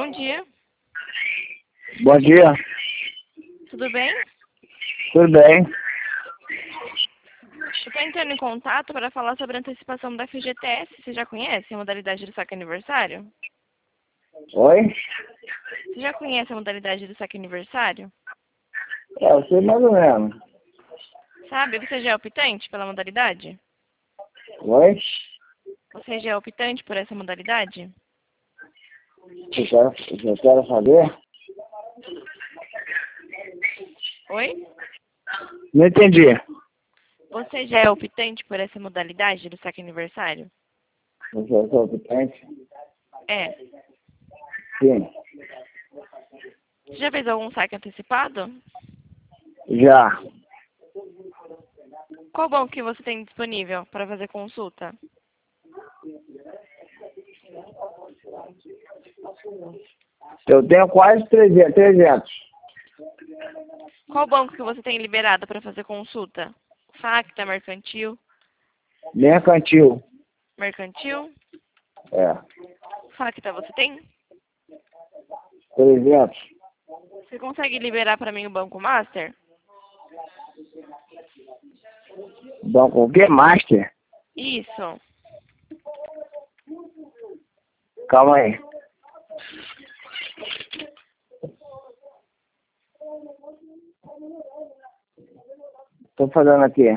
Bom dia. Bom dia, Tudo bem? tudo bem? Eu estou entrando em contato para falar sobre a antecipação da FGTS. Você já conhece a modalidade do saque aniversário? Oi? Você já conhece a modalidade do saque aniversário? Eu sei mais ou menos. Sabe, você já é optante pela modalidade? Oi? Você já é optante por essa modalidade? Eu quero saber? Oi? Não entendi. Você já é optante por essa modalidade do saque aniversário? Você é competente? É. Sim. Você já fez algum saque antecipado? Já. Qual banco que você tem disponível para fazer consulta? Eu tenho quase 300. Qual banco que você tem liberado para fazer consulta? Facta, Mercantil? Mercantil. Mercantil? É. Facta você tem? 300. Você consegue liberar para mim o Banco Master? Banco o quê? Master? Isso. Calma aí. Tô fazendo aqui.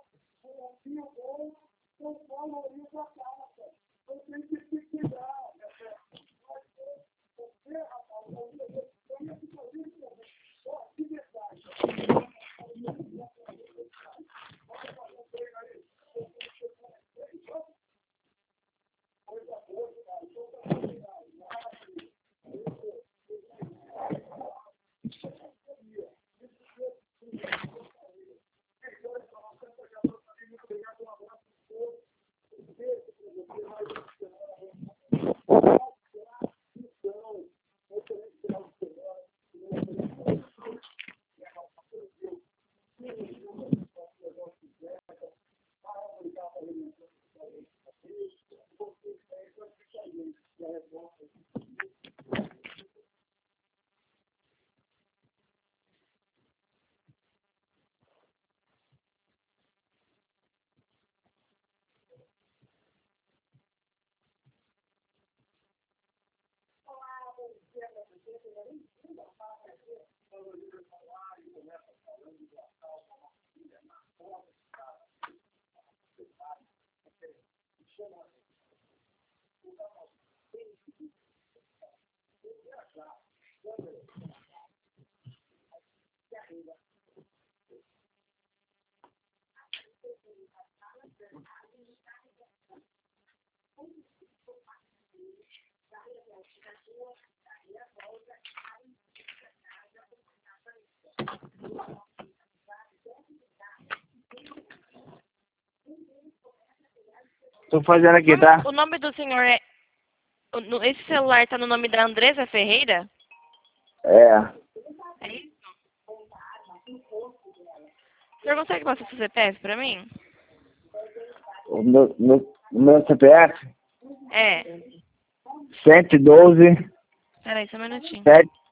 Tô fazendo aqui, tá? O nome do senhor é... Esse celular está no nome da Andresa Ferreira? É. É isso? O senhor consegue passar seu CPF para mim? O meu CPF? É. 112. Peraí, só um minutinho. 7.